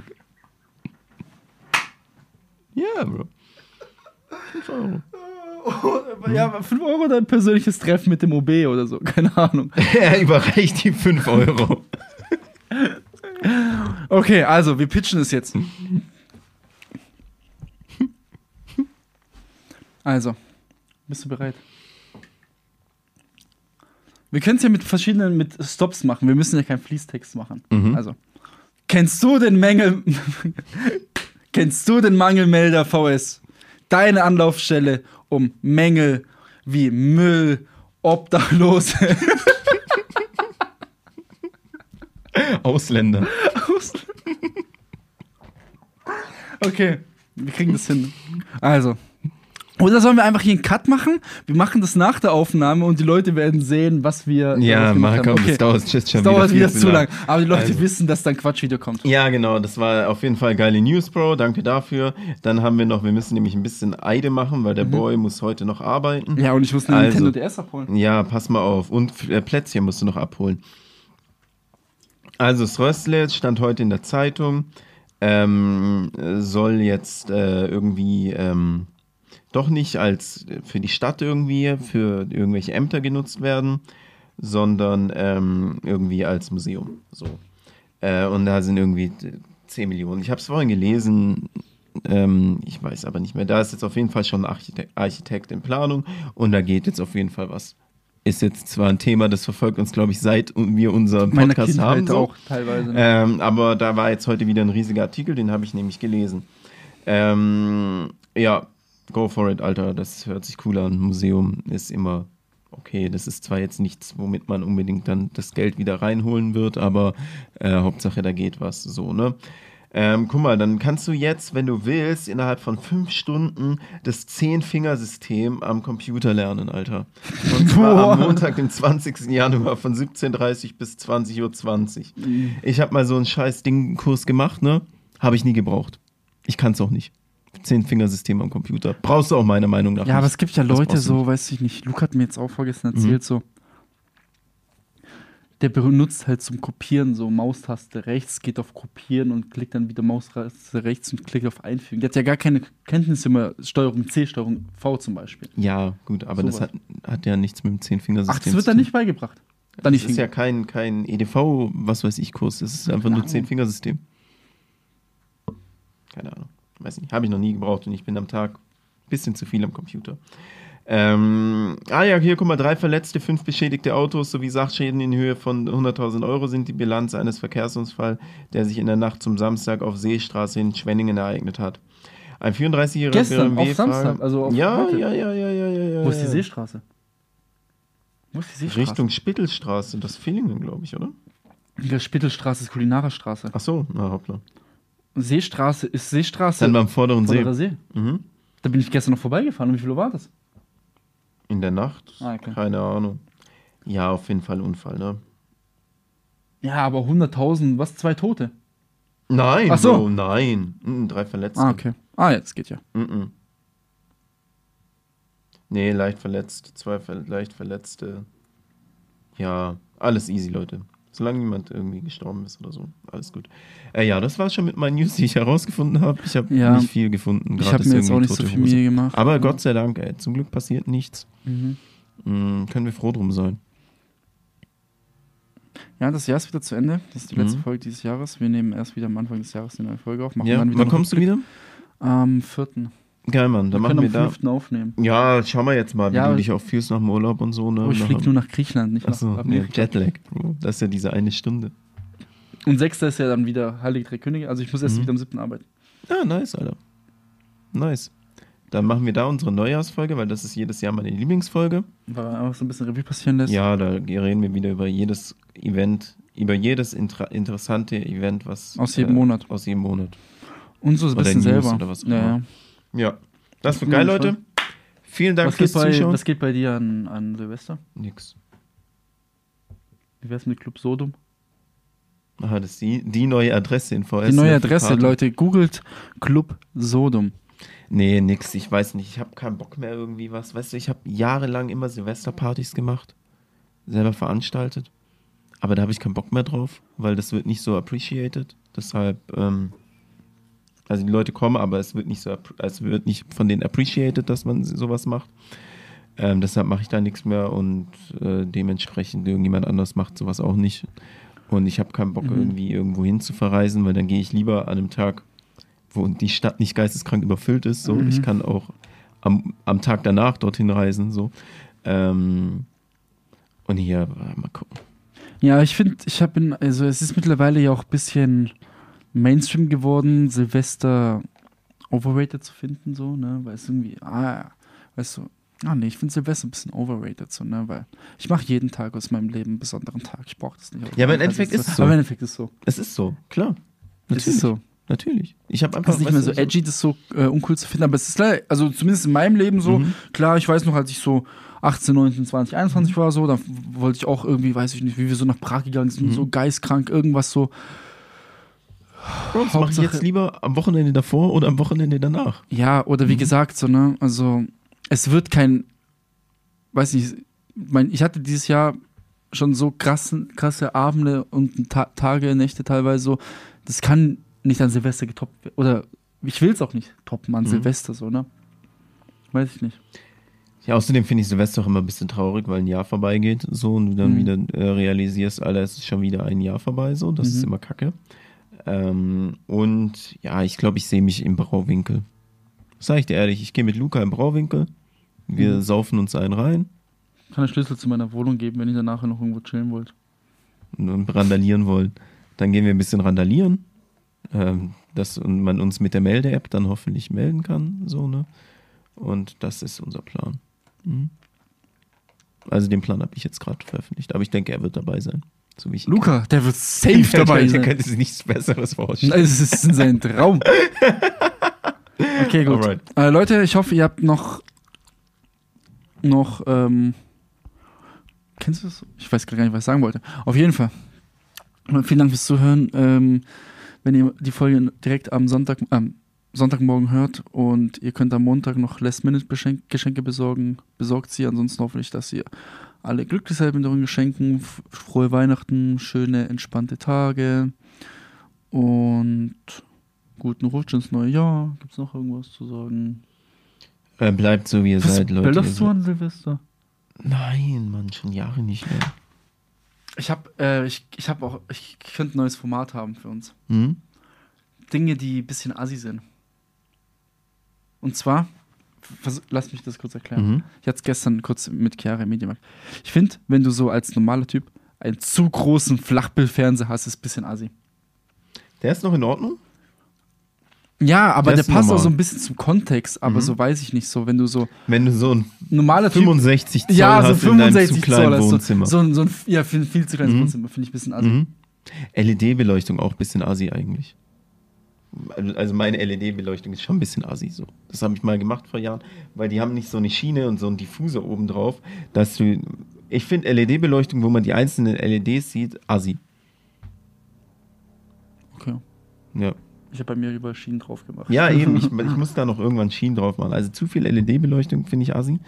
Ja, Bro. 5 Euro. Ja, 5 Euro dein persönliches Treffen mit dem OB oder so, keine Ahnung. Er überreicht die 5 Euro. Okay, also, wir pitchen es jetzt. Also, bist du bereit? Wir können es ja mit Stops machen. Wir müssen ja keinen Fließtext machen. Also, kennst du den Mangelmelder VS? Deine Anlaufstelle, um Mängel wie Müll, Obdachlose, Ausländer. Okay, wir kriegen das hin. Also. Oder sollen wir einfach hier einen Cut machen? Wir machen das nach der Aufnahme und die Leute werden sehen, was wir gemacht haben. Okay. Das dauert wieder zu lang. Aber die Leute wissen, dass dann Quatschvideo kommt. Ja, genau. Das war auf jeden Fall geile News, Bro. Danke dafür. Dann haben wir müssen nämlich ein bisschen Eide machen, weil der Boy muss heute noch arbeiten. Ja, und ich muss eine Nintendo DS abholen. Ja, pass mal auf. Und Plätzchen musst du noch abholen. Also das Röstle stand heute in der Zeitung, soll jetzt irgendwie doch nicht als für die Stadt irgendwie, für irgendwelche Ämter genutzt werden, sondern irgendwie als Museum. So. Und da sind irgendwie 10 Millionen. Ich habe es vorhin gelesen, ich weiß aber nicht mehr. Da ist jetzt auf jeden Fall schon ein Architekt in Planung und da geht jetzt auf jeden Fall was. Ist jetzt zwar ein Thema, das verfolgt uns, glaube ich, seit wir unseren Podcast haben. So. Auch teilweise. Ne? Aber da war jetzt heute wieder ein riesiger Artikel, den habe ich nämlich gelesen. Ja, go for it, Alter. Das hört sich cool an. Museum ist immer okay. Das ist zwar jetzt nichts, womit man unbedingt dann das Geld wieder reinholen wird, aber Hauptsache, da geht was. So, ne? Guck mal, dann kannst du jetzt, wenn du willst, innerhalb von 5 Stunden das 10-Fingersystem am Computer lernen, Alter. Und zwar am Montag, dem 20. Januar von 17:30 bis 20:20 Uhr. Ich habe mal so einen scheiß Kurs gemacht, ne? Habe ich nie gebraucht. Ich kann es auch nicht. 10-Fingersystem am Computer. Brauchst du auch meiner Meinung nach Ja, nicht. aber es gibt ja Leute so, weiß ich nicht, Luke hat mir jetzt auch vorgestern erzählt, so, der benutzt halt zum Kopieren so Maustaste rechts, geht auf Kopieren und klickt dann wieder Maustaste rechts und klickt auf Einfügen. Der hat ja gar keine Kenntnisse mehr, Steuerung C, Steuerung V zum Beispiel. Ja, gut, aber So das was. hat ja nichts mit dem 10-Fingersystem Ach, das wird dann nicht beigebracht. Dann Das nicht ist ja kein EDV, was weiß ich, Kurs. Das ist einfach nur 10-Fingersystem. Keine Ahnung. Weiß nicht. Habe ich noch nie gebraucht und ich bin am Tag ein bisschen zu viel am Computer. Ja, hier, guck mal, 3 Verletzte, 5 beschädigte Autos sowie Sachschäden in Höhe von 100.000 Euro sind die Bilanz eines Verkehrsunfalls, der sich in der Nacht zum Samstag auf Seestraße in Schwenningen ereignet hat. Ein 34-jähriger Gestern, auf BMW-Fahrer. Samstag, also auf Ja. heute. Ja. Wo ist die Seestraße? Wo ist die Seestraße? Richtung Spittelstraße, das Villingen, glaube ich, oder? Die Spittelstraße ist Kulinarerstraße. Ach so, na hoppla. Seestraße ist Seestraße. Dann beim vorderen See. Vorderer See. Mhm. Da bin ich gestern noch vorbeigefahren. Und wie viel Uhr war das? In der Nacht? Okay. Keine Ahnung. Ja, auf jeden Fall Unfall, ne? Ja, aber 100.000, was? 2 Tote? Nein, Ach so. Bro, nein. 3 Verletzte. Okay. Ah, ja, das geht ja. Nee, leicht verletzt. 2 leicht Verletzte. Ja, alles easy, Leute. Solange niemand irgendwie gestorben ist oder so. Alles gut. Ja, das war schon mit meinen News, die ich herausgefunden habe. Ich habe nicht viel gefunden. Ich habe mir jetzt auch nicht so viel Mühe gemacht. Aber Gott sei Dank, ey, zum Glück passiert nichts. Können wir froh drum sein. Ja, das Jahr ist wieder zu Ende. Das ist die letzte Folge dieses Jahres. Wir nehmen erst wieder am Anfang des Jahres eine neue Folge auf. Ja, wann kommst du wieder? Am 4. Geil, Mann. Dann machen wir da. Am 5. aufnehmen. Ja, schau mal jetzt mal, wie Ja, du dich auch fühlst nach dem Urlaub und so. Ne? Oh, ich fliege nur nach Griechenland, nicht Achso, nach nee, Amerika. Jetlag, Bro. Das ist ja diese eine Stunde. Und 6. ist ja dann wieder Heilige Drei Könige. Also ich muss erst wieder am 7. arbeiten. Ah, nice, Alter. Nice. Dann machen wir da unsere Neujahrsfolge, weil das ist jedes Jahr meine Lieblingsfolge. Weil man einfach so ein bisschen Revue passieren lässt. Ja, da reden wir wieder über jedes Event, über jedes interessante Event, was Aus jedem Monat. Aus jedem Monat. Und so ein Oder bisschen News selber. oder was auch ja, immer. Ja. Das wird geil, Leute. Vielen Dank fürs Zuschauen. Was geht bei dir an Silvester? Nix. Wie wär's mit Club Sodom? Aha, das ist die neue Adresse in VS. Die neue Adresse, Leute. Googelt Club Sodom. Nee, nix. Ich weiß nicht. Ich habe keinen Bock mehr irgendwie was. Weißt du, ich habe jahrelang immer Silvesterpartys gemacht. Selber veranstaltet. Aber da habe ich keinen Bock mehr drauf, weil das wird nicht so appreciated. Deshalb, also die Leute kommen, aber es wird nicht von denen appreciated, dass man sowas macht. Deshalb mache ich da nichts mehr und dementsprechend irgendjemand anders macht sowas auch nicht. Und ich habe keinen Bock, irgendwie irgendwo hin zu verreisen, weil dann gehe ich lieber an einem Tag, wo die Stadt nicht geisteskrank überfüllt ist. So. Ich kann auch am Tag danach dorthin reisen. So. Und hier, mal gucken. Ja, ich finde, also es ist mittlerweile ja auch ein bisschen Mainstream geworden, Silvester overrated zu finden, so, ne, weil es irgendwie, weißt du, nee, ich finde Silvester ein bisschen overrated, so, ne, weil ich mache jeden Tag aus meinem Leben einen besonderen Tag, ich brauche das nicht. Ja, aber im Endeffekt ist es so. Aber im Endeffekt ist es so. Es ist so, klar. Es ist so. Natürlich. Ich habe einfach. Es ist nicht mehr so edgy, das so uncool zu finden, aber es ist klar, also zumindest in meinem Leben so, klar, ich weiß noch, als ich so 18, 19, 20, 21 war, so, da wollte ich auch irgendwie, weiß ich nicht, wie wir so nach Prag gegangen sind, so geistkrank, irgendwas so. Bro, das mache ich jetzt lieber am Wochenende davor oder am Wochenende danach. Ja, oder wie gesagt, so, ne, also es wird kein, weiß nicht, ich hatte dieses Jahr schon so krasse Abende und Tage, Nächte teilweise so. Das kann nicht an Silvester getoppt werden. Oder ich will es auch nicht toppen an Silvester so, ne? Weiß ich nicht. Ja, außerdem finde ich Silvester auch immer ein bisschen traurig, weil ein Jahr vorbeigeht so und du dann wieder realisierst, Alter, es ist schon wieder ein Jahr vorbei so. Das ist immer kacke. Und ja, ich glaube, ich sehe mich im Brauwinkel. Sag ich dir ehrlich, ich gehe mit Luca im Brauwinkel. Wir saufen uns einen rein. Kann einen Schlüssel zu meiner Wohnung geben, wenn ihr danach noch irgendwo chillen wollt. Und randalieren wollen. Dann gehen wir ein bisschen randalieren. Dass man uns mit der Melde-App dann hoffentlich melden kann. So, ne? Und das ist unser Plan. Also den Plan habe ich jetzt gerade veröffentlicht. Aber ich denke, er wird dabei sein. So wie ich Luca, der wird safe dabei sein. Der könnte sich nichts Besseres vorstellen. Es ist sein Traum. Okay, gut. Leute, ich hoffe, ihr habt noch kennst du das? Ich weiß gar nicht, was ich sagen wollte. Auf jeden Fall. Vielen Dank fürs Zuhören. Wenn ihr die Folge direkt am Sonntagmorgen hört und ihr könnt am Montag noch Last-Minute-Geschenke besorgen, besorgt sie. Ansonsten hoffe ich, dass ihr alle glücklich seid mit euren Geschenken. Frohe Weihnachten, schöne, entspannte Tage und guten Rutsch ins neue Jahr. Gibt es noch irgendwas zu sagen? Bleibt so, wie ihr seid, Leute. Böllerst du an Silvester? Nein, Mann, schon Jahre nicht mehr. Ich könnte ein neues Format haben für uns. Dinge, die ein bisschen assi sind. Und zwar, lass mich das kurz erklären. Ich hatte es gestern kurz mit Chiara im Mediamarkt. Ich finde, wenn du so als normaler Typ einen zu großen Flachbildfernseher hast, ist es ein bisschen assi. Der ist noch in Ordnung? Ja, aber der passt normal. auch so ein bisschen zum Kontext, aber so weiß ich nicht so, wenn du so ein normaler 65 Typ, Zoll ja, so hast 65 in deinem zu kleinen Zoll, Wohnzimmer. So ein viel zu kleines Wohnzimmer, finde ich ein bisschen assi. LED-Beleuchtung auch ein bisschen assi eigentlich. Also meine LED-Beleuchtung ist schon ein bisschen assi so. Das habe ich mal gemacht vor Jahren, weil die haben nicht so eine Schiene und so einen Diffusor oben drauf, dass ich finde LED-Beleuchtung, wo man die einzelnen LEDs sieht, assi. Okay. Ja. Ich habe bei mir überall Schienen drauf gemacht. Ja, eben. Ich muss da noch irgendwann Schienen drauf machen. Also zu viel LED-Beleuchtung finde ich assi.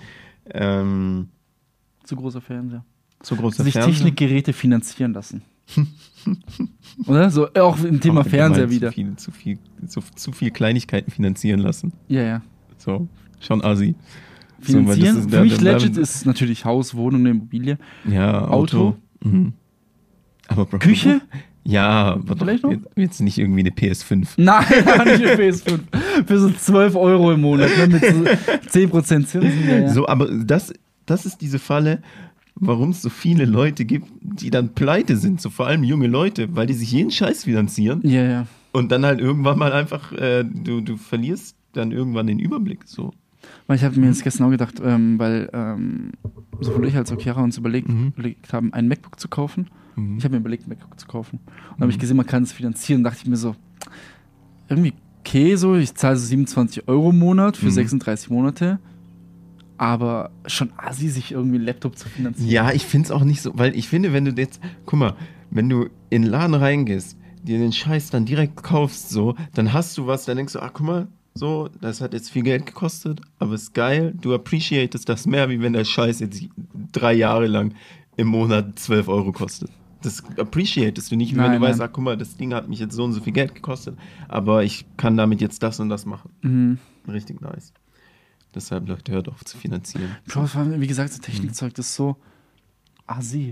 Zu großer Fernseher. Zu großer Sich Fernseher. Technikgeräte finanzieren lassen. Oder? So, auch im Thema Fernseher wieder. Zu viel Kleinigkeiten finanzieren lassen. Ja. So, schon assi. Finanzieren? So, für mich legit ist natürlich Haus, Wohnung, Immobilie. Ja, Auto. Aber Bro, Küche? Ja, aber vielleicht doch noch? jetzt nicht irgendwie eine PS5. Nein, nicht eine PS5. Für so 12 € im Monat, ne, mit so 10% Zinsen. Ja. So, aber das ist diese Falle, warum es so viele Leute gibt, die dann pleite sind, so vor allem junge Leute, weil die sich jeden Scheiß finanzieren. Ja. Und dann halt irgendwann mal einfach, du verlierst dann irgendwann den Überblick. So. Weil ich habe mir jetzt gestern auch gedacht, weil sowohl ich als auch Chiara uns überlegt haben, ein MacBook zu kaufen. Ich habe mir überlegt, ein MacBook zu kaufen. Und habe ich gesehen, man kann es finanzieren. Dachte ich mir so, irgendwie okay, so, ich zahle so 27 € im Monat für 36 Monate. Aber schon assi, sich irgendwie einen Laptop zu finanzieren. Ja, ich finde es auch nicht so, weil ich finde, wenn du jetzt, guck mal, wenn du in den Laden reingehst, dir den Scheiß dann direkt kaufst, so, dann hast du was, dann denkst du, ach, guck mal, so, das hat jetzt viel Geld gekostet, aber ist geil, du appreciatest das mehr, wie wenn der Scheiß jetzt 3 Jahre lang im Monat 12 € kostet. Das appreciatest du nicht, wenn du weißt, ach, guck mal, das Ding hat mich jetzt so und so viel Geld gekostet, aber ich kann damit jetzt das und das machen. Richtig nice. Deshalb, Leute, hört auf zu finanzieren. Bro, wie gesagt, so Technikzeug, das ist so assi.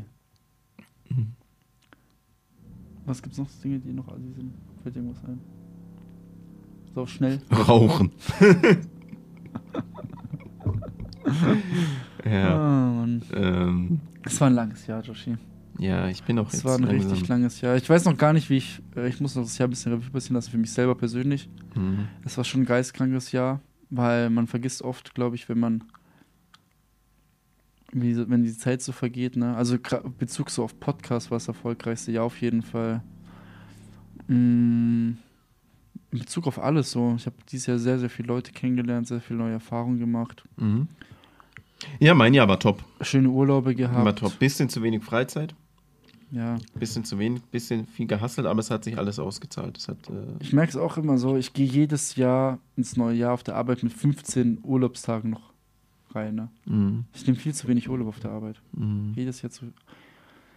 Was gibt's noch? Dinge, die noch assi sind? Fällt dir irgendwas ein? So schnell. Rauchen. Ja. Oh, Mann. Es war ein langes Jahr, Joshi. Ja, ich bin auch jetzt. Es war ein richtig langes Jahr. Ich weiß noch gar nicht, wie ich muss noch das Jahr ein bisschen Revue passieren lassen für mich selber persönlich. Es war schon ein geistkrankes Jahr, weil man vergisst oft, glaube ich, wenn die Zeit so vergeht, ne? Also Bezug so auf Podcast war das erfolgreichste Jahr auf jeden Fall. In Bezug auf alles so. Ich habe dieses Jahr sehr, sehr viele Leute kennengelernt, sehr viele neue Erfahrungen gemacht. Ja, mein Jahr war top. Schöne Urlaube gehabt. War top. Bisschen zu wenig Freizeit. Ja. Bisschen zu wenig, bisschen viel gehustelt, aber es hat sich alles ausgezahlt. Ich merke es auch immer so, ich gehe jedes Jahr ins neue Jahr auf der Arbeit mit 15 Urlaubstagen noch rein. Ne? Ich nehme viel zu wenig Urlaub auf der Arbeit. Jedes Jahr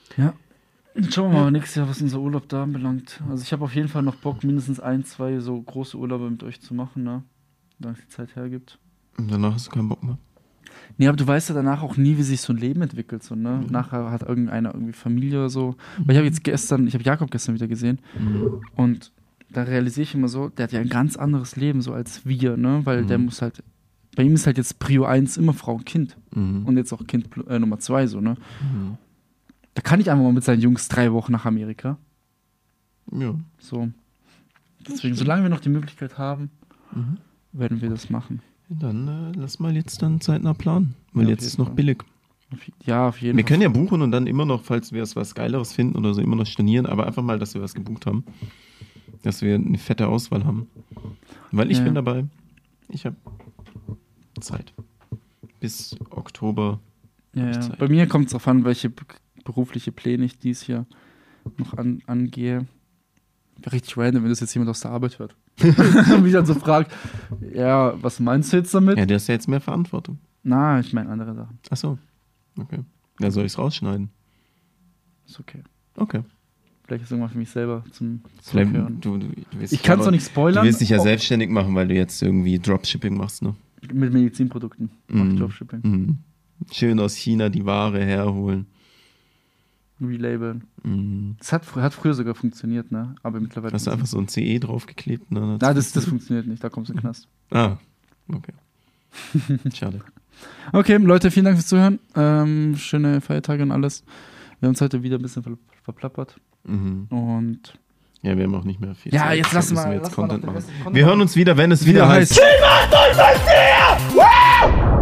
Ja. Jetzt schauen wir mal nächstes Jahr, was unser Urlaub da anbelangt. Also ich habe auf jeden Fall noch Bock, mindestens 1, 2 so große Urlaube mit euch zu machen, ne? Solange es die Zeit hergibt. Und danach hast du keinen Bock mehr. Nee, aber du weißt ja danach auch nie, wie sich so ein Leben entwickelt. So, ne? Nachher hat irgendeiner irgendwie Familie oder so. Weil ich habe Jakob gestern wieder gesehen. Und da realisiere ich immer so, der hat ja ein ganz anderes Leben so als wir, ne? Weil der muss halt, bei ihm ist halt jetzt Prio 1 immer Frau und Kind. Und jetzt auch Kind Nummer 2 so, ne? Da kann ich einfach mal mit seinen Jungs 3 Wochen nach Amerika. Ja. So. Deswegen, solange wir noch die Möglichkeit haben, werden wir das machen. Dann lass mal jetzt dann zeitnah planen. Weil Ja, jetzt auf ist jeden noch Fall. billig. Ja, auf jeden Wir Fall. können ja buchen und dann immer noch, falls wir was Geileres finden oder so, immer noch stornieren, aber einfach mal, dass wir was gebucht haben. Dass wir eine fette Auswahl haben. Weil ich Ja. bin dabei. Ich habe Zeit. Bis Oktober. Ja, ja. Zeit. Bei mir kommt es darauf an, welche berufliche Pläne ich dieses Jahr noch angehe. Wäre richtig random, wenn das jetzt jemand aus der Arbeit hört. Und mich dann so fragt, ja, was meinst du jetzt damit? Ja, du hast ja jetzt mehr Verantwortung. Na, ich meine andere Sachen. Ach so. Okay. Ja, soll ich es rausschneiden? Ist okay. Okay. Vielleicht ist irgendwann für mich selber zum Vielleicht, Hören. du willst Ich kann es doch nicht spoilern. Du willst dich ja Oh, selbstständig machen, weil du jetzt irgendwie Dropshipping machst, ne? Mit Medizinprodukten. Mach ich Dropshipping. Mhm. Schön aus China die Ware herholen. Relabeln. Mhm. Das hat früher sogar funktioniert, ne? Aber mittlerweile. Hast du einfach so ein CE draufgeklebt? Ne? Nein, das funktioniert nicht. Da kommst du in den Knast. Ah, okay. Schade. Okay, Leute, vielen Dank fürs Zuhören. Schöne Feiertage und alles. Wir haben uns heute wieder ein bisschen verplappert. Mhm. Und Ja, wir haben auch nicht mehr viel ja, Zeit. jetzt lassen Deshalb wir müssen jetzt Content noch den machen. besten Content Wir hören uns wieder, wenn es wieder wieder heißt. heißt.